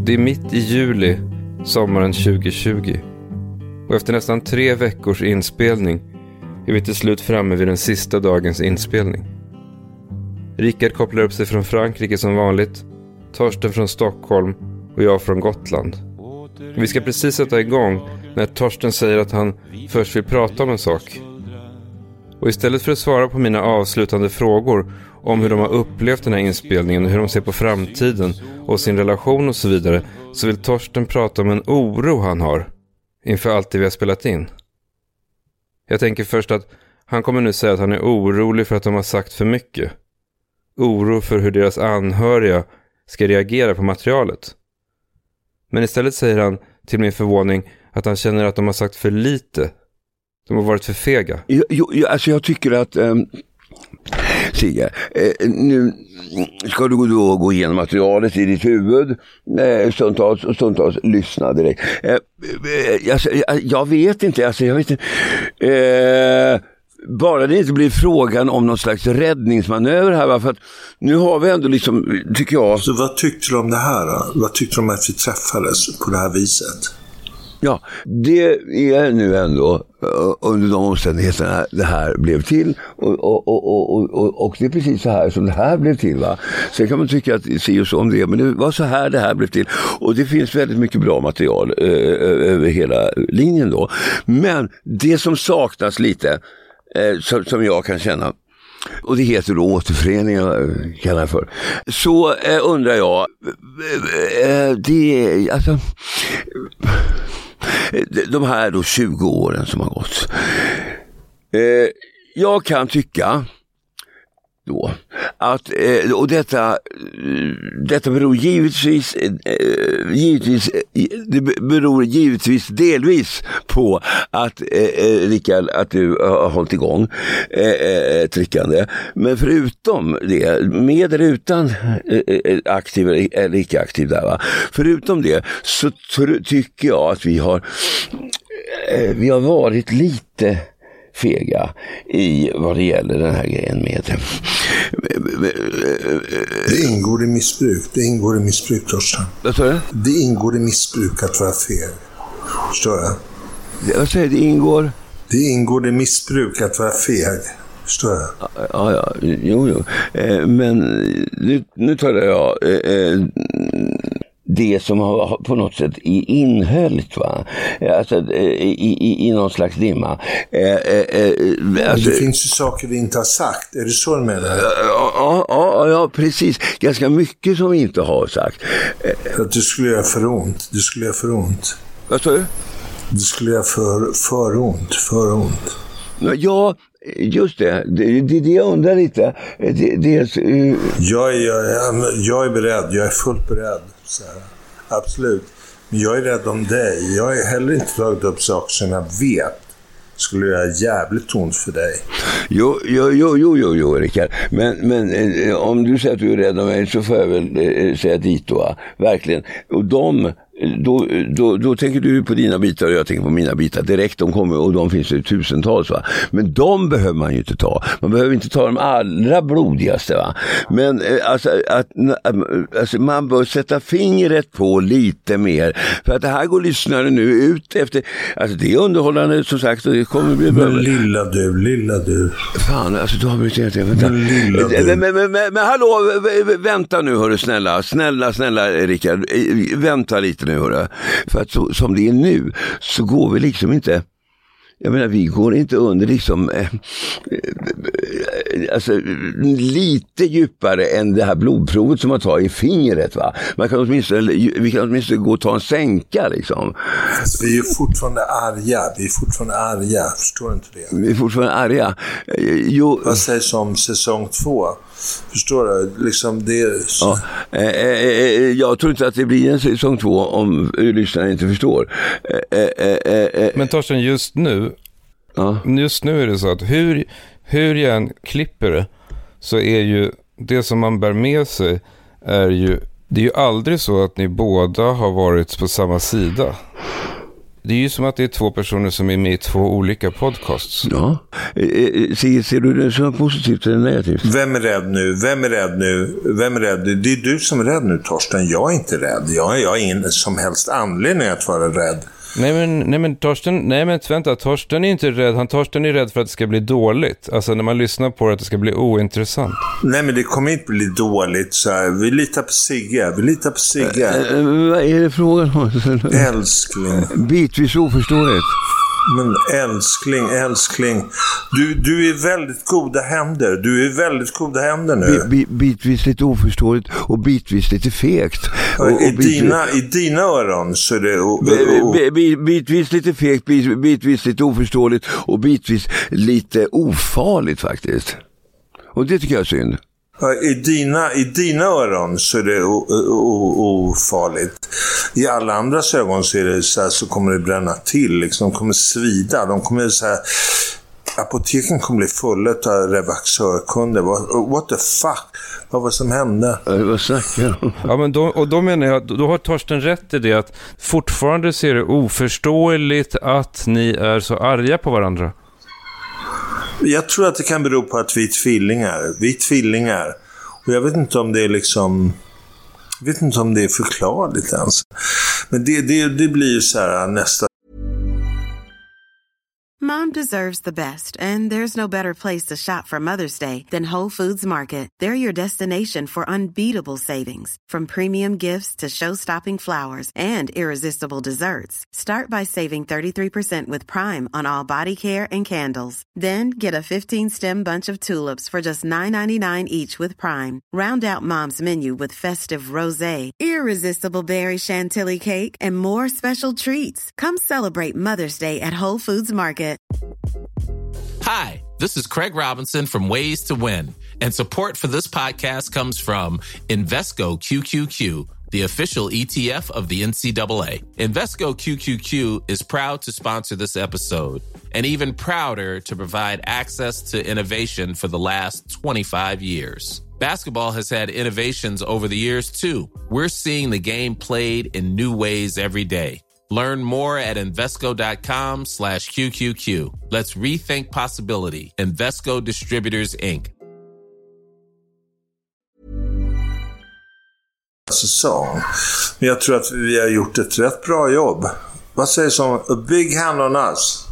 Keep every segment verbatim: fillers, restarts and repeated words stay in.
Det är mitt i juli, sommaren tjugo tjugo. Och efter nästan tre veckors inspelning är vi till slut framme vid den sista dagens inspelning. Rickard kopplar upp sig från Frankrike som vanligt, Torsten från Stockholm och jag från Gotland. Vi ska precis sätta igång när Torsten säger att han först vill prata om en sak. Och istället för att svara på mina avslutande frågor om hur de har upplevt den här inspelningen och hur de ser på framtiden och sin relation och så vidare, så vill Torsten prata om en oro han har inför allt det vi har spelat in. Jag tänker först att han kommer nu säga att han är orolig för att de har sagt för mycket. Oro för hur deras anhöriga ska reagera på materialet. Men istället säger han till min förvåning att han känner att de har sagt för lite. De har varit för fega. Jo, jo, alltså jag tycker att ähm, Sigge, äh, nu ska du då gå igenom materialet i ditt huvud, äh, stundtals och stundtals lyssna direkt. Äh, äh, alltså, jag, jag vet inte, alltså jag vet inte. Äh, bara det inte blir frågan om någon slags räddningsmanöver här, va? För att nu har vi ändå liksom, tycker jag... Så vad tyckte du om det här då? Vad tyckte du om att vi träffades på det här viset? Ja, det är nu ändå under de omständigheterna det här blev till och, och, och, och, och, och det är precis så här som det här blev till, va. Sen kan man tycka att se och så om det, men det var så här det här blev till, och det finns väldigt mycket bra material eh, över hela linjen då. Men det som saknas lite eh, som, som jag kan känna, och det heter då återförening, kallar jag för. Så eh, undrar jag, eh, det alltså de här då tjugo åren som har gått. Eh, jag kan tycka då att, eh, och detta detta beror givetvis eh, givetvis det beror givetvis delvis på att eh, Rickard, att du har hållit igång eh, tryckande, men förutom det, med eller utan eh, aktiv eller icke aktiv där, va, förutom det så tr- tycker jag att vi har eh, vi har varit lite fega i vad det gäller den här grejen med. Det ingår i missbruk. Det ingår i missbruk, Torsten. Vad sa du? Det ingår i missbruk att vara feg. Förstår du? Vad säger det ingår? Det ingår i missbruk att vara feg. Förstår du? Ja, ja, jo, jo. Eh, men nu, nu talar jag eh, det som har på något sätt är inhöllt, va? Alltså i, i, i någon slags dimma. Eh, eh, alltså, det finns ju saker vi inte har sagt. Är det så du menar? Ja, ja, ja, precis. Ganska mycket som vi inte har sagt. Eh, att du skulle göra för ont. Du skulle göra för ont. Vad sa du? Du skulle göra för, för ont. För ont. Ja, just det. Det, det, det jag undrar lite. Det, det, uh... jag, är, jag, är, jag är beredd. Jag är fullt beredd. Så här. Absolut. Men jag är rädd om dig. Jag har heller inte tagit upp saker som jag vet skulle göra jävligt ont för dig. Jo, jo, jo, jo, jo, jo Rickard. Men, men eh, om du säger att du är rädd om mig så får jag väl eh, säga dit då. Verkligen. Och de... Då, då, då tänker du på dina bitar och jag tänker på mina bitar direkt. De kommer, och de finns ju tusentals, va? Men de behöver man ju inte ta. Man behöver inte ta de allra blodigaste, va? Men alltså, att, alltså, man bör sätta fingret på lite mer. För att det här går lyssnare nu ut efter. Alltså det är underhållande som sagt. Och det kommer bli bra. Men lilla du, lilla du. Fan, alltså du har blivit inte. Vänta. Men lilla du. Men, men, men, men, men hallå, vänta nu hörru, snälla. Snälla, snälla Rickard. Vänta lite nu. För att så, som det är nu så går vi liksom inte, jag menar vi går inte under liksom eh, alltså lite djupare än det här blodprovet som man tar i fingret, va. Man kan åtminstone, vi kan åtminstone gå och ta en sänka liksom. Fast vi är ju fortfarande arga, vi är fortfarande arga, förstår inte det? Vi är fortfarande arga. Jo. Vad sägs om säsong två? Förstår du? Liksom det är så... ja. eh, eh, jag tror inte att det blir en säsong två om lyssnarna inte förstår. Eh, eh, eh, eh. Men Torsten, just nu ja. just nu är det så att hur, hur jag än klipper det så är ju det som man bär med sig är ju, det är ju aldrig så att ni båda har varit på samma sida. Det är ju som att det är två personer som är med i två olika podcasts. Ja. Ser, ser du det som positivt eller negativt? Vem är rädd nu? Vem är rädd nu? Vem är rädd? Det är du som är rädd nu, Torsten. Jag är inte rädd. Jag, jag har ingen som helst anledning att vara rädd. Nej men, nej men Torsten, nej men vänta, Torsten är inte rädd. Han Torsten är rädd för att det ska bli dåligt. Alltså när man lyssnar på det, att det ska bli ointressant. Nej men det kommer inte bli dåligt så här. Vi litar på Sigge, vi litar på Sigge. Äh, vad är det frågan? Älskling. Bitvis oförståeligt. Men älskling, älskling. Du, du är väldigt goda händer. Du är väldigt goda händer nu. Bi, bitvis lite oförståeligt och bitvis lite fegt. Och, och I, bitvis, dina, I dina öron så är det... Och, och, bi, bi, bitvis lite fegt, bit, bitvis lite oförståeligt och bitvis lite ofarligt faktiskt. Och det tycker jag är synd. I dina, I dina öron så är det ofarligt. I alla andras ögon så, är det så, här, så kommer det bränna till. Liksom. De kommer svida. De kommer så här, apoteken kommer bli fulla av revaxörkunder. What, what the fuck? Vad var det som hände? Vad snackar jag om? Ja, men då, och då menar jag, då har Torsten rätt i det att fortfarande ser det oförståeligt att ni är så arga på varandra. Jag tror att det kan bero på att vi är tvillingar. Vi är tvillingar. Och jag vet inte om det är liksom... Jag vet inte om det är förklarligt ens. Men det, det, det blir ju så här nästa... Mom deserves the best, and there's no better place to shop for Mother's Day than Whole Foods Market. They're your destination for unbeatable savings, from premium gifts to show-stopping flowers and irresistible desserts. Start by saving thirty-three percent with Prime on all body care and candles. Then get a fifteen-stem bunch of tulips for just nine ninety-nine each with Prime. Round out Mom's menu with festive rosé, irresistible berry chantilly cake, and more special treats. Come celebrate Mother's Day at Whole Foods Market. Hi, this is Craig Robinson from Ways to Win, and support for this podcast comes from Invesco Q Q Q, the official E T F of the N C double A. Invesco Q Q Q is proud to sponsor this episode, and even prouder to provide access to innovation for the last twenty-five years. Basketball has had innovations over the years, too. We're seeing the game played in new ways every day. Learn more at Invesco.com slash QQQ. Let's rethink possibility. Invesco Distributors, Incorporated. Säsong. Men jag tror att vi har gjort ett rätt bra jobb. Vad sägs om a big hand on us?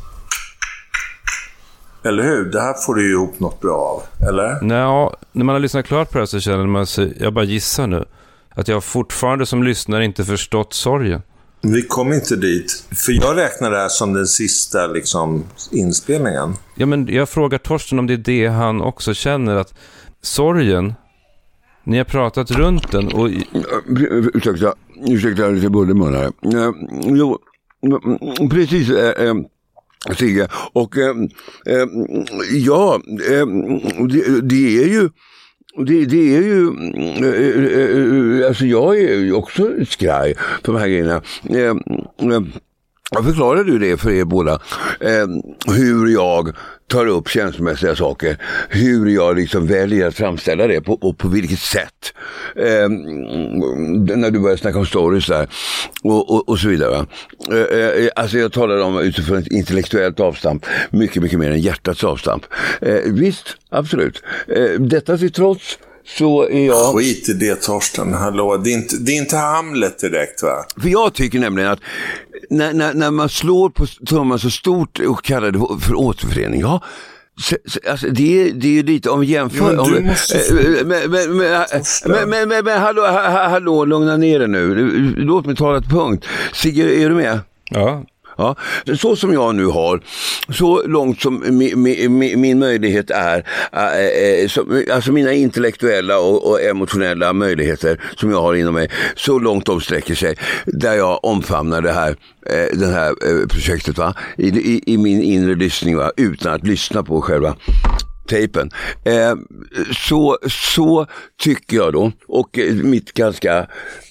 Eller hur? Det här får du ju ihop något bra av, eller? Nej, när man har lyssnat klart på det så känner man sig, jag bara gissar nu, att jag fortfarande som lyssnare inte förstått sorgen. Vi kom inte dit. För jag räknar det här som den sista liksom, inspelningen. Ja, men jag frågar Torsten om det är det han också känner, att sorgen, ni har pratat runt den och... Ursäkta, ursäkta lite bullmun här. Jo, precis, äh, Sigge. Och äh, ja, äh, det, det är ju... Det, det är ju, alltså jag är ju också skraj för de här grejerna. Jag förklarar du det för er båda, hur jag tar upp känslomässiga saker, hur jag liksom väljer att framställa det på, och på vilket sätt. Eh, när du börjar snacka om stories där och, och, och så vidare. Eh, alltså jag talar om utifrån ett intellektuellt avstamp, mycket, mycket mer än hjärtats avstamp. Eh, visst, absolut. Eh, detta till trots så är jag... Skit i det, Torsten. Hallå, det är inte, det är inte Hamlet direkt, va? För jag tycker nämligen att när, när, när man slår på trumman så stort och kallar det för återförening, ja, så, så, alltså det, är, det är ju lite om jämför... Ja, men, måste... men, men, men, men, men, men hallå, hallå, lugna ner dig nu. Låt mig tala ett punkt. Sigge, är du med? Ja. Ja, så som jag nu har, så långt som min, min, min möjlighet är, äh, så, alltså mina intellektuella och, och emotionella möjligheter som jag har inom mig, så långt de sträcker sig, där jag omfamnar det här, äh, det här äh, projektet, va? I, i, i min inre lyssning, va? Utan att lyssna på själva tejpen. Eh, så, så tycker jag då, och mitt ganska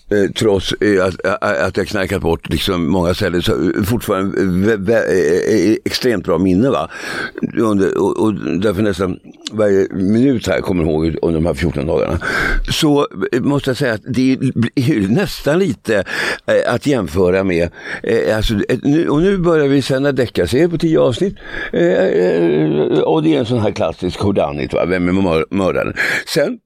Eh, trots eh, att, att jag knarkat bort liksom många ställen, så fortfarande vä- vä- eh, extremt bra minne, va? Under, och, och därför nästan varje minut här kommer ihåg under de här fjorton dagarna. Så eh, måste jag säga att det är nästan lite eh, att jämföra med eh, alltså, eh, nu, och nu börjar vi sända deckarserie på tio avsnitt eh, eh, och det är en sån här klassisk whodunit, va? Vem är mör- mördaren? Sen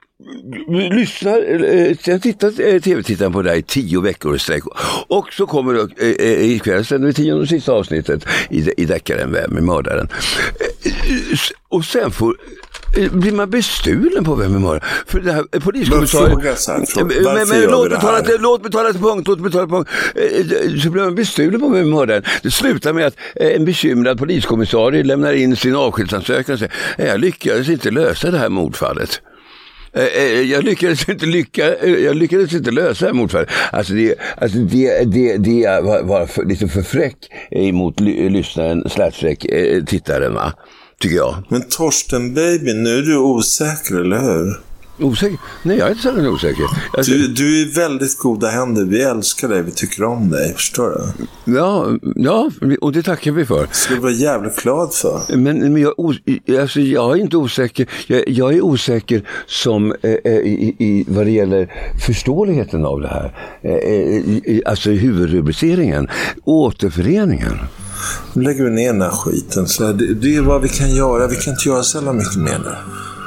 lyssnar, eh, sen tittar eh, tv-tittaren på det här i tio veckor i sträck. Och så kommer då, eh, eh, ikväll sänder vi tionde och sista avsnittet i, i deckaren Vem är mördaren? Eh, och sen får blir man bestulen på Vem är mördaren? För det här poliskommissarie... Men, men, men låt, mig tala till, låt mig tala till punkt, låt mig tala till punkt. Eh, så blir man bestulen på Vem är mördaren. Det slutar med att eh, en bekymrad poliskommissarie lämnar in sin avskedsansökan och säger jag lyckades inte lösa det här mordfallet. Jag lyckades inte lycka, jag lyckades inte lösa det motfallet. Alltså det, alltså det, det, det var, var för, lite för fräck emot ly, lyssnaren, slagsfräck eh, tittaren, va? Tycker jag. Men Torsten baby, nu är du osäker, eller hur? Osäker? Nej, jag är inte särskilt osäker. Alltså, du, du är i väldigt goda händer. Vi älskar dig, vi tycker om dig, förstår du? Ja, ja, och det tackar vi för. Det ska du vara jävligt glad för. Men, men jag, alltså, jag är inte osäker. Jag, jag är osäker som eh, i, i, vad det gäller förståeligheten av det här. Eh, i, alltså huvudrubriceringen. Återföreningen. Nu lägger vi ner den här skiten. Så här, det, det är vad vi kan göra. Vi kan inte göra så jävla mycket mer nu.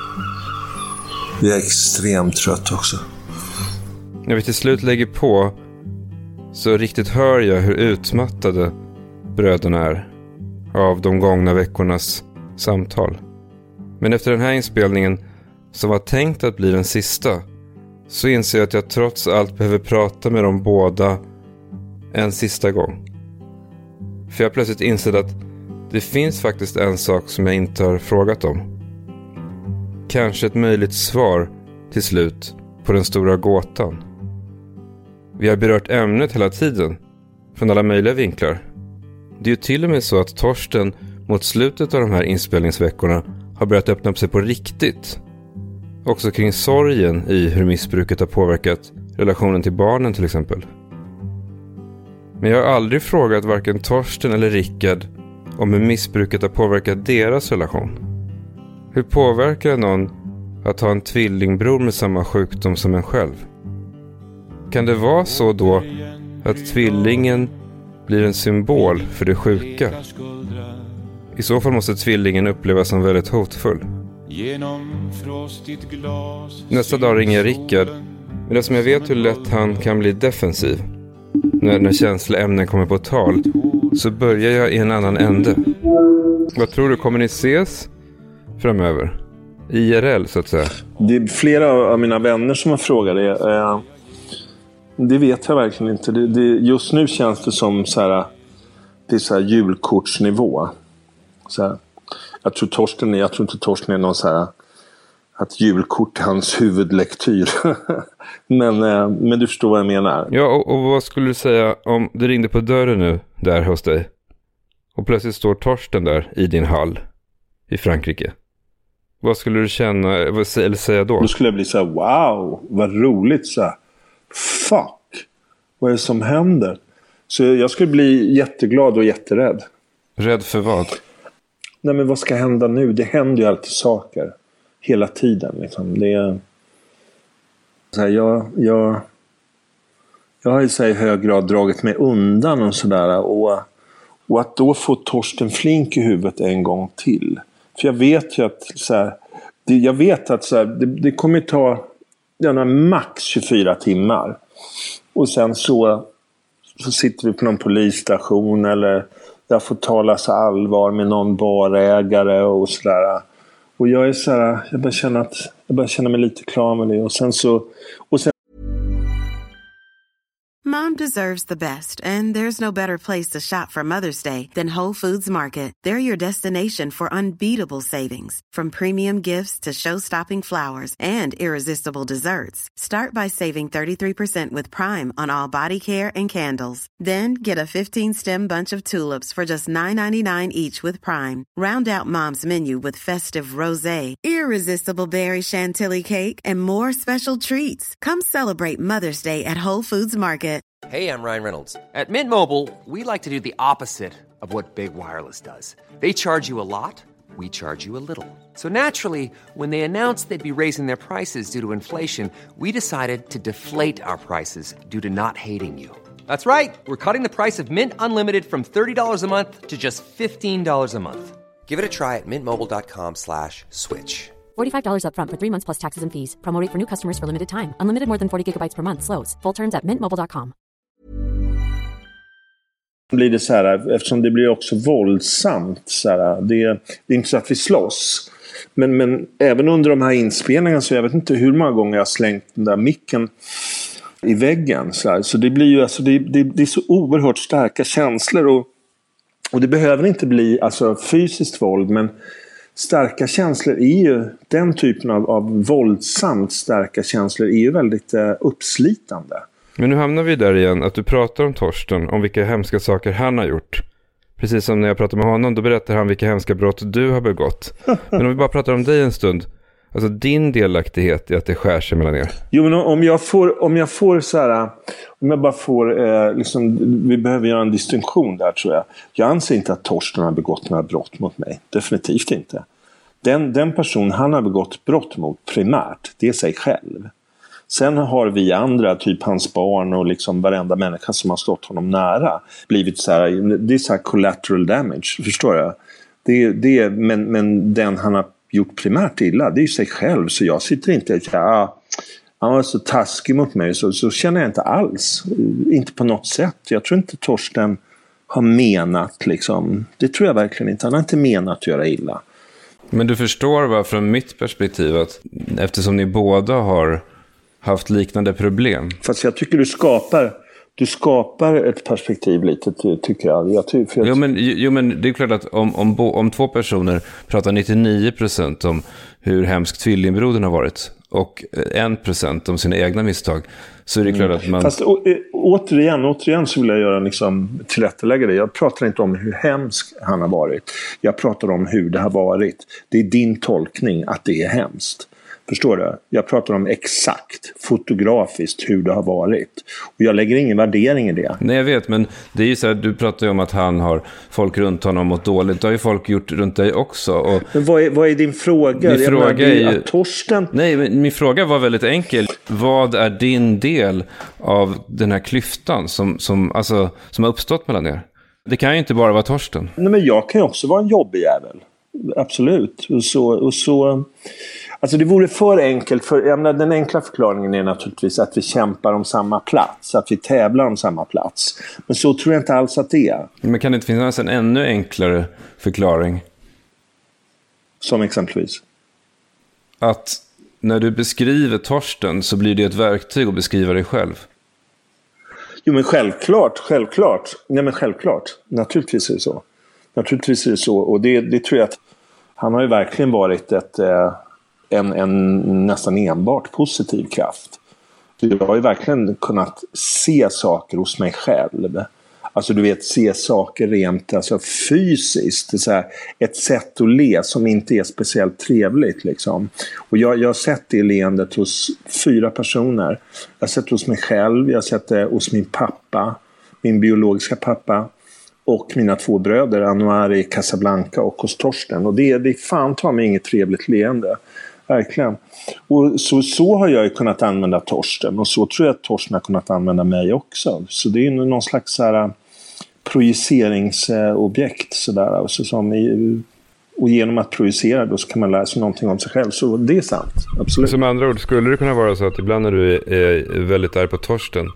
Vi är extremt trött också. När vi till slut lägger på så riktigt hör jag hur utmattade bröderna är av de gångna veckornas samtal. Men efter den här inspelningen, som var tänkt att bli den sista, så inser jag att jag trots allt behöver prata med dem båda en sista gång. För jag har plötsligt insett att det finns faktiskt en sak som jag inte har frågat om. Kanske ett möjligt svar till slut på den stora gåtan. Vi har berört ämnet hela tiden, från alla möjliga vinklar. Det är ju till och med så att Torsten mot slutet av de här inspelningsveckorna har börjat öppna upp sig på riktigt. Också kring sorgen i hur missbruket har påverkat relationen till barnen till exempel. Men jag har aldrig frågat varken Torsten eller Rickard om hur missbruket har påverkat deras relation. Hur påverkar någon att ha en tvillingbror med samma sjukdom som en själv? Kan det vara så då att tvillingen blir en symbol för det sjuka? I så fall måste tvillingen upplevas som väldigt hotfull. Nästa dag ringer jag Rickard, men eftersom jag vet hur lätt han kan bli defensiv när, när känsliga ämnen kommer på tal, så börjar jag i en annan ände. Vad tror du, kommer ni ses framöver? I R L så att säga. Det är flera av mina vänner som har frågat det. Eh, det vet jag verkligen inte. Det, det, just nu känns det som så här, det är så här julkortsnivå. Så här. Jag tror Torsten är, jag tror inte Torsten är någon så här att julkort är hans huvudlektyr. men, eh, men du förstår vad jag menar. Ja, och, och vad skulle du säga om det ringde på dörren nu där hos dig och plötsligt står Torsten där i din hall i Frankrike? Vad skulle du känna eller säga då? Då skulle jag bli så här: wow, vad roligt, så här. Fuck, vad är det som händer? Så jag skulle bli jätteglad och jätterädd. Rädd för vad? Nej, men vad ska hända nu? Det händer ju alltid saker hela tiden liksom. Det är så här, jag jag jag har ju så här i hög grad dragit mig undan och sådär, och och att då få Torsten Flink i huvudet en gång till. För jag vet ju att så här, det, jag vet att så här, det, det kommer ta denna max tjugofyra timmar. Och sen så, så sitter vi på någon polisstation, eller jag får tala så allvar med någon barägare och sådär. Och jag är så här, jag bara känner att jag bara känner mig lite klar med det. Och sen så och sen Mom Mom deserves the best, and there's no better place to shop for Mother's Day than Whole Foods Market. They're your destination for unbeatable savings, from premium gifts to show-stopping flowers and irresistible desserts. Start by saving thirty-three percent with Prime on all body care and candles. Then get a fifteen-stem bunch of tulips for just nine ninety-nine each with Prime. Round out Mom's menu with festive rosé, irresistible berry chantilly cake, and more special treats. Come celebrate Mother's Day at Whole Foods Market. Hey, I'm Ryan Reynolds. At Mint Mobile, we like to do the opposite of what Big Wireless does. They charge you a lot, we charge you a little. So naturally, when they announced they'd be raising their prices due to inflation, we decided to deflate our prices due to not hating you. That's right. We're cutting the price of Mint Unlimited from thirty dollars a month to just fifteen dollars a month. Give it a try at mintmobile.com slash switch. forty-five dollars up front for three months plus taxes and fees. Promo rate for new customers for limited time. Unlimited more than forty gigabytes per month slows. Full terms at mint mobile dot com. Blir det så här, eftersom det blir också våldsamt så här, det, det är inte så att vi slåss. Men, men även under de här inspelningarna så jag vet inte hur många gånger jag har slängt den där micken i väggen. Så, här. Så det blir ju alltså, det, det, det är så oerhört starka känslor och, och det behöver inte bli alltså, fysiskt våld, men starka känslor är ju, den typen av, av våldsamt starka känslor är ju väldigt eh, uppslitande. Men nu hamnar vi där igen, att du pratar om Torsten, om vilka hemska saker han har gjort. Precis som när jag pratar med honom, då berättar han vilka hemska brott du har begått. Men om vi bara pratar om dig en stund, alltså din delaktighet i att det skär sig mellan er. Jo, men om jag får, om jag får så här, om jag bara får, eh, liksom, vi behöver göra en distinktion där tror jag. Jag anser inte att Torsten har begått några brott mot mig. Definitivt inte. Den, den person han har begått brott mot primärt, det är sig själv. Sen har vi andra, typ hans barn och liksom varenda människa som har stått honom nära, blivit så här, det är så här collateral damage, förstår jag? Det, det, men, men den han har gjort primärt illa, det är ju sig själv, så jag sitter inte och ja, han var så taskig mot mig, så, så känner jag inte alls, inte på något sätt. Jag tror inte Torsten har menat liksom, det tror jag verkligen inte, han har inte menat att göra illa. Men du förstår vad från mitt perspektiv att eftersom ni båda har haft liknande problem. Fast jag tycker du skapar du skapar ett perspektiv lite, tycker jag. jag, ty- för jag jo, men, jo men det är klart att om, om, om två personer pratar nittionio procent om hur hemskt tvillingbrodern har varit och en procent om sina egna misstag, så är det klart att man... Fast å, återigen, återigen så vill jag göra liksom, tillrättalägga det. Jag pratar inte om hur hemsk han har varit. Jag pratar om hur det har varit. Det är din tolkning att det är hemskt. Förstår du? Jag pratar om exakt fotografiskt hur det har varit. Och jag lägger ingen värdering i det. Nej, jag vet, men det är ju så här, du pratar ju om att han har folk runt honom mått dåligt. Det har ju folk gjort runt dig också. Och men vad är, vad är din fråga? Min fråga menar, är ju... Torsten... Nej, men min fråga var väldigt enkel. Vad är din del av den här klyftan som, som, alltså, som har uppstått mellan er? Det kan ju inte bara vara Torsten. Nej, men jag kan ju också vara en jobbig jävel. Absolut. Och så... Och så... Alltså det vore för enkelt, för jag menar, den enkla förklaringen är naturligtvis att vi kämpar om samma plats, att vi tävlar om samma plats. Men så tror jag inte alls att det är. Men kan det inte finnas en ännu enklare förklaring? Som exempelvis? Att när du beskriver Torsten så blir det ett verktyg att beskriva dig själv. Jo, men självklart, självklart. Nej, men självklart. Naturligtvis är det så. Naturligtvis är det så. Och det, det tror jag att han har ju verkligen varit ett... Eh, En, en nästan enbart positiv kraft. Jag har ju verkligen kunnat se saker hos mig själv. Alltså du vet, se saker rent alltså, fysiskt. Det är så här, ett sätt att le som inte är speciellt trevligt. Liksom. Och jag, jag har sett det leendet hos fyra personer. Jag har sett det hos mig själv. Jag har sett det hos min pappa. Min biologiska pappa. Och mina två bröder, Anouar i Casablanca och hos Torsten. Och det, det är fan ta mig inget trevligt leende. Verkligen. Och så, så har jag ju kunnat använda Torsten. Och så tror jag att Torsten har kunnat använda mig också. Så det är någon slags så här, projiceringsobjekt. Så där, och, så som i, och genom att projicera då så kan man lära sig någonting om sig själv. Så det är sant, absolut. Som andra ord, skulle det kunna vara så att ibland när du är väldigt arg på Torsten,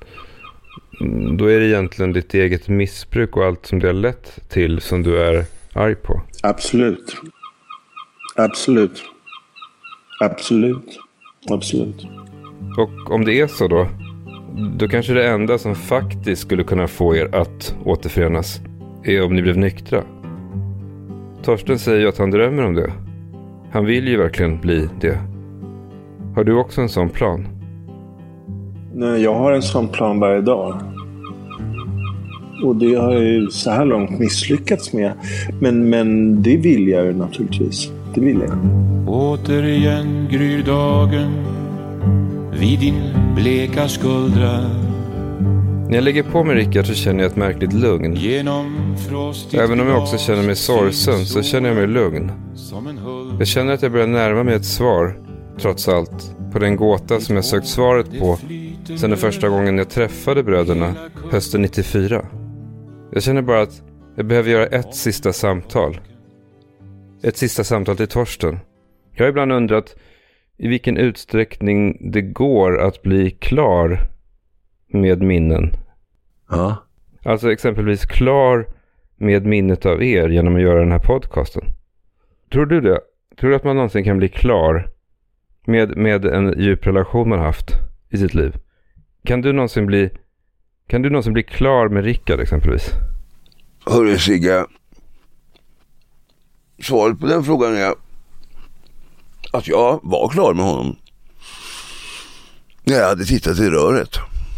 då är det egentligen ditt eget missbruk och allt som det har lett till som du är arg på? Absolut. Absolut. Absolut. Absolut. Och om det är så då, då kanske det enda som faktiskt skulle kunna få er att återförenas är om ni blev nyktra. Torsten säger ju att han drömmer om det. Han vill ju verkligen bli det. Har du också en sån plan? Nej, jag har en sån plan varje dag. Och det har jag ju så här långt misslyckats med. Men, men det vill jag ju naturligtvis. Det vill jag. Återigen gryr dagen vid din bleka skuldra. När jag lägger på mig Rickard så känner jag ett märkligt lugn. Även om jag också känner mig sorgsen så känner jag mig lugn. Jag känner att jag börjar närma mig ett svar, trots allt, på den gåta som jag sökt svaret på sedan den första gången jag träffade bröderna hösten nittiofyra. Jag känner bara att jag behöver göra ett sista samtal. Ett sista samtal till Torsten. Jag har ibland undrat i vilken utsträckning det går att bli klar med minnen. Ja. Alltså exempelvis klar med minnet av er genom att göra den här podcasten. Tror du det? Tror du att man någonsin kan bli klar med, med en djup relation man haft i sitt liv? Kan du någonsin bli Kan du någonsin bli klar med Rickard exempelvis? Hörru Sigge, svaret på den frågan är att jag var klar med honom när jag hade tittat i röret.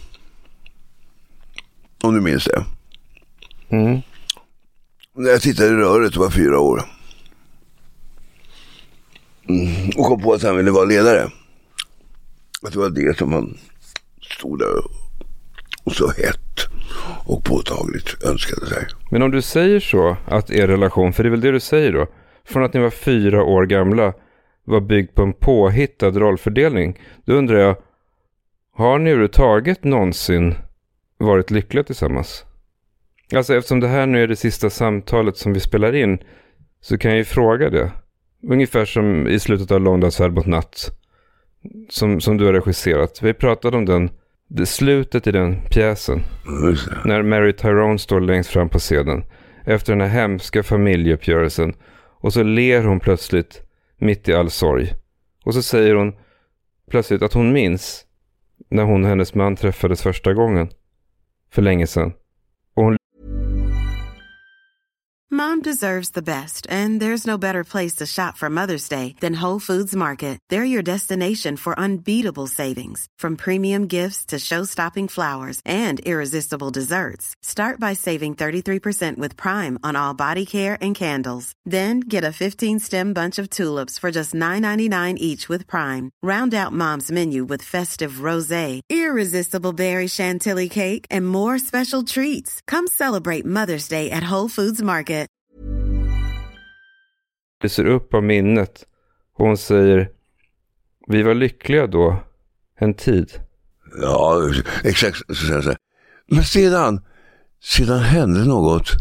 Om du minns det. Mm. När jag tittade i röret var fyra år. Mm. Och kom på att han ville vara ledare. Att det var det som han stod där och så hett och påtagligt önskade sig. Men om du säger så att er relation, för det är väl det du säger då, från att ni var fyra år gamla var byggd på en påhittad rollfördelning, då undrar jag, har ni överhuvudtaget någonsin varit lyckliga tillsammans? Alltså eftersom det här nu är det sista samtalet som vi spelar in, så kan jag ju fråga det. Ungefär som i slutet av Långdagsfärd mot natt, som, som du har regisserat. Vi pratade om den, det slutet i den pjäsen. Mm. När Mary Tyrone står längst fram på scenen efter den här hemska familjeuppgörelsen, och så ler hon plötsligt mitt i all sorg. Och så säger hon plötsligt att hon minns när hon och hennes man träffades första gången för länge sedan. Och hon... Mom deserves the best, and there's no better place to shop for Mother's Day than Whole Foods Market. They're your destination for unbeatable savings, from premium gifts to show-stopping flowers and irresistible desserts. Start by saving thirty-three percent with Prime on all body care and candles. Then get a fifteen-stem bunch of tulips for just nine ninety-nine each with Prime. Round out Mom's menu with festive rosé, irresistible berry chantilly cake, and more special treats. Come celebrate Mother's Day at Whole Foods Market. Det ser upp av minnet och hon säger, vi var lyckliga då en tid. Ja, exakt så, så. Men sedan sedan hände något.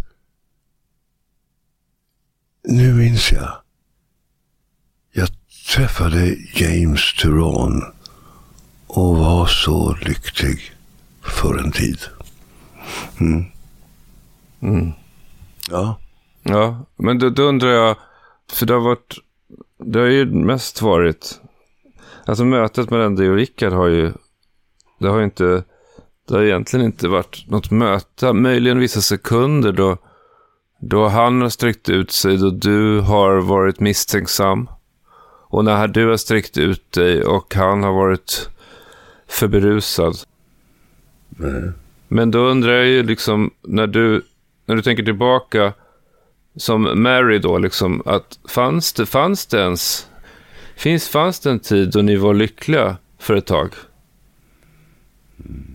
Nu minns jag. Jag träffade James Tyrone och var så lycklig för en tid. Mm. Mm. Ja. Ja, men då, då undrar jag, för det har varit, det har ju mest varit, alltså mötet mellan dig och Rickard har ju, det har ju inte, det har egentligen inte varit något möte, möjligen vissa sekunder då, då han har sträckt ut sig, då du har varit misstänksam, och när du har sträckt ut dig och han har varit för berusad. Mm. Men då undrar jag ju liksom, när du, när du tänker tillbaka som Mary då, liksom, att fanns det, fanns det ens, finns, fanns det en tid då ni var lyckliga för ett tag? Mm.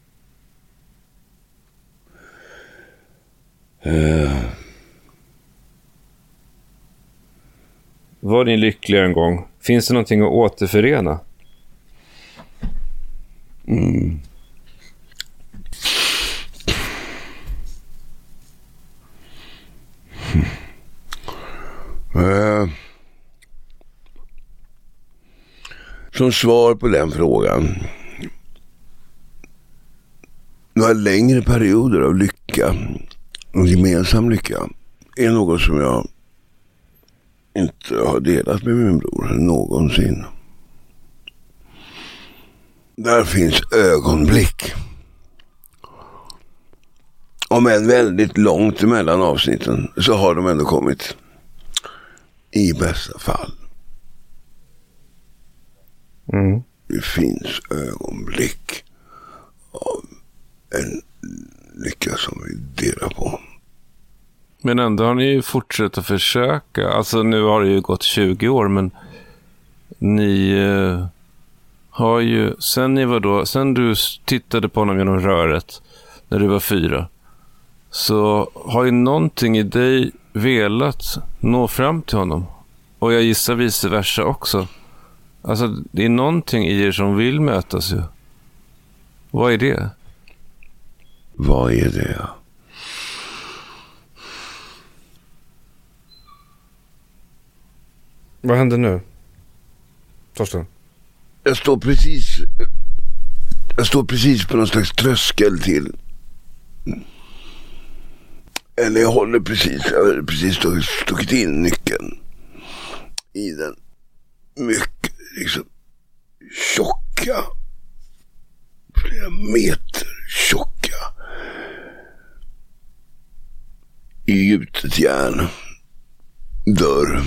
Uh. Var ni lyckliga en gång? Finns det någonting att återförena? Mm. Uh. Som svar på den frågan, några längre perioder av lycka och gemensam lycka är något som jag inte har delat med min bror någonsin. Där finns ögonblick. Om en väldigt långt mellan avsnitten så har de ändå kommit i bästa fall. Mm. Det finns ögonblick av en lycka som vi delar på. Men ändå har ni ju fortsatt att försöka. Alltså nu har det ju gått tjugo år, men ni eh, har ju, sen ni var då, sen du tittade på honom genom röret när du var fyra, så har ju någonting i dig velat nå fram till honom. Och jag gissar vice versa också. Alltså det är någonting i er som vill mötas ju. Vad är det? Vad är det? Vad händer nu? Torsten? Jag står precis Jag står precis på någon slags tröskel till. Eller jag håller precis Jag har precis stuckit in nyckeln i den mycket liksom tjocka, flera meter tjocka gjutet järn dörr.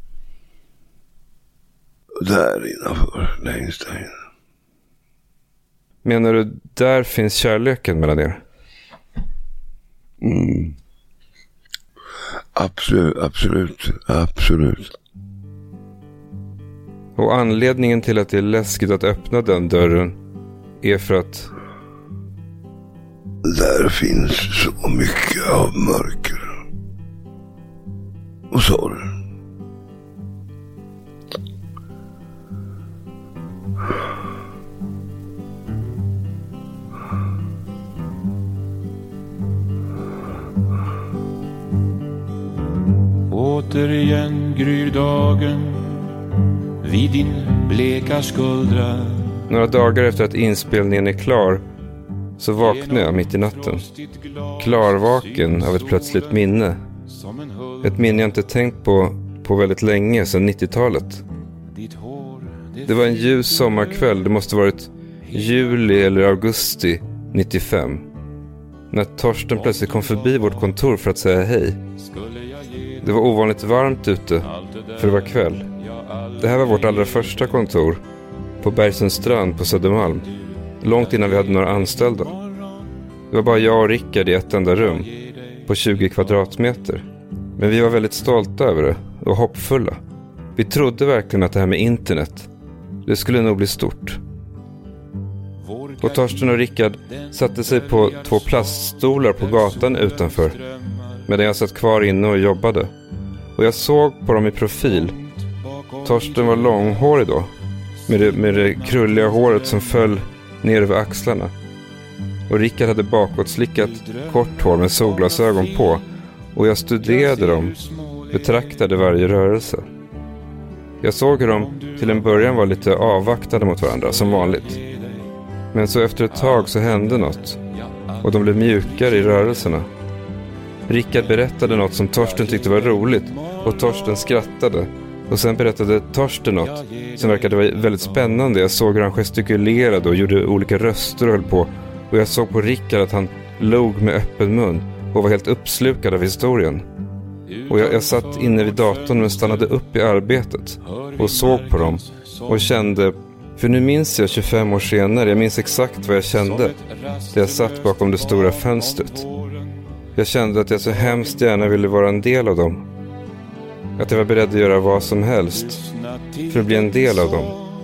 Där innanför, längst där inne. Menar du, där finns kärleken mellan er? Mm. Absolut, absolut, absolut. Och anledningen till att det är läskigt att öppna den dörren är för att... Där finns så mycket av mörker och sorg. Återigen gryr dagen vid din bleka skuldra. Några dagar efter att inspelningen är klar så vaknar jag mitt i natten. Klarvaken av ett plötsligt minne. Ett minne jag inte tänkt på på väldigt länge, sedan nittiotalet. Det var en ljus sommarkväll, det måste varit juli eller augusti nittiofem. När Torsten plötsligt kom förbi vårt kontor för att säga hej. Det var ovanligt varmt ute, för det var kväll. Det här var vårt allra första kontor på Bergsundstrand på Södermalm. Långt innan vi hade några anställda. Det var bara jag och Rickard i ett enda rum på tjugo kvadratmeter. Men vi var väldigt stolta över det och hoppfulla. Vi trodde verkligen att det här med internet, det skulle nog bli stort. Och Torsten och Rickard satte sig på två plaststolar på gatan utanför, medan jag satt kvar inne och jobbade. Och jag såg på dem i profil. Torsten var långhårig då, med det, med det krulliga håret som föll ner över axlarna. Och Rickard hade bakåtslickat kort hår med solglasögon på. Och jag studerade dem, betraktade varje rörelse. Jag såg hur de till en början var lite avvaktade mot varandra, som vanligt. Men så efter ett tag så hände något. Och de blev mjukare i rörelserna. Rickard berättade något som Torsten tyckte var roligt. Och Torsten skrattade. Och sen berättade Torsten något som verkade väldigt spännande. Jag såg hur han gestikulerade och gjorde olika röster och höll på. Och jag såg på Rickard att han log med öppen mun och var helt uppslukad av historien. Och jag, jag satt inne vid datorn men stannade upp i arbetet och såg på dem och kände, för nu minns jag tjugofem år senare, jag minns exakt vad jag kände där jag satt bakom det stora fönstret. Jag kände att jag så hemskt gärna ville vara en del av dem. Att jag var beredd att göra vad som helst för att bli en del av dem.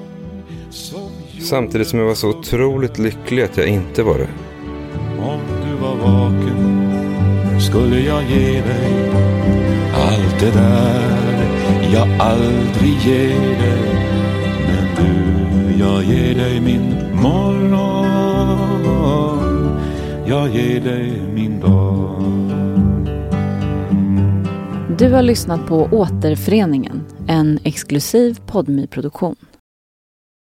Samtidigt som jag var så otroligt lycklig att jag inte var det. Om du var vaken skulle jag ge dig allt det där jag aldrig ger dig. Men du, jag ger dig min morgon, jag ger dig min dag. Du har lyssnat på Återföreningen, en exklusiv Podme-produktion.